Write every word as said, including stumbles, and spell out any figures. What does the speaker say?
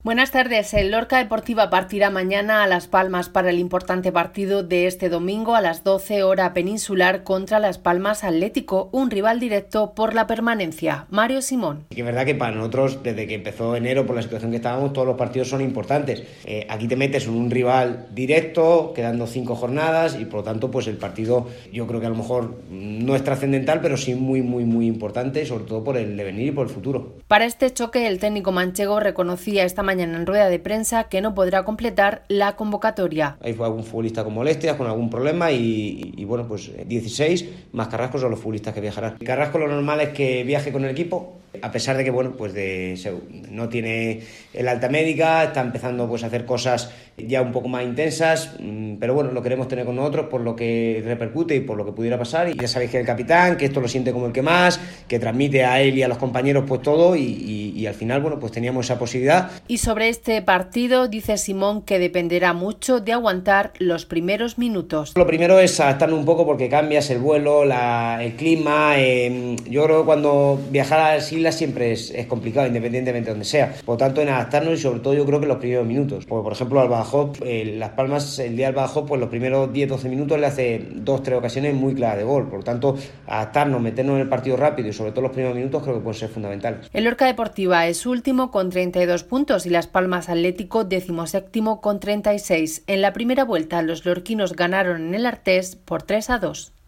Buenas tardes. El Lorca Deportiva partirá mañana a Las Palmas para el importante partido de este domingo a las doce hora peninsular contra Las Palmas Atlético, un rival directo por la permanencia. Mario Simón. Y que es verdad que para nosotros, desde que empezó enero, por la situación que estábamos, todos los partidos son importantes. Eh, aquí te metes en un rival directo, quedando cinco jornadas y por lo tanto pues el partido yo creo que a lo mejor no es trascendental, pero sí muy muy muy importante, sobre todo por el devenir y por el futuro. Para este choque el técnico manchego reconocía esta mañana mañana en rueda de prensa que no podrá completar la convocatoria. Hay algún futbolista con molestias, con algún problema y, y, y bueno, pues dieciséis más Carrasco son los futbolistas que viajarán. Carrasco lo normal es que viaje con el equipo, a pesar de que bueno, pues de, no tiene el alta médica, está empezando pues a hacer cosas ya un poco más intensas, pero bueno, lo queremos tener con nosotros por lo que repercute y por lo que pudiera pasar. Y ya sabéis que el capitán, que esto lo siente como el que más, que transmite a él y a los compañeros pues todo y, y, y al final bueno, pues teníamos esa posibilidad. Y sobre este partido dice Simón que dependerá mucho de aguantar los primeros minutos. Lo primero es adaptarnos un poco porque cambias el vuelo, la, el clima. Eh, yo creo que cuando viajar a las islas siempre es, es complicado, independientemente de donde sea. Por lo tanto, en adaptarnos y sobre todo yo creo que los primeros minutos. Porque, por ejemplo, al Badajoz, eh, Las Palmas, el día del Badajoz, pues los primeros diez doce minutos le hace dos tres ocasiones muy claras de gol. Por lo tanto, adaptarnos, meternos en el partido rápido y sobre todo los primeros minutos creo que puede ser fundamental. El Lorca Deportiva es último con treinta y dos puntos y Las Palmas Atlético decimoséptimo con treinta y seis. En la primera vuelta los lorquinos ganaron en el Artés por tres a dos.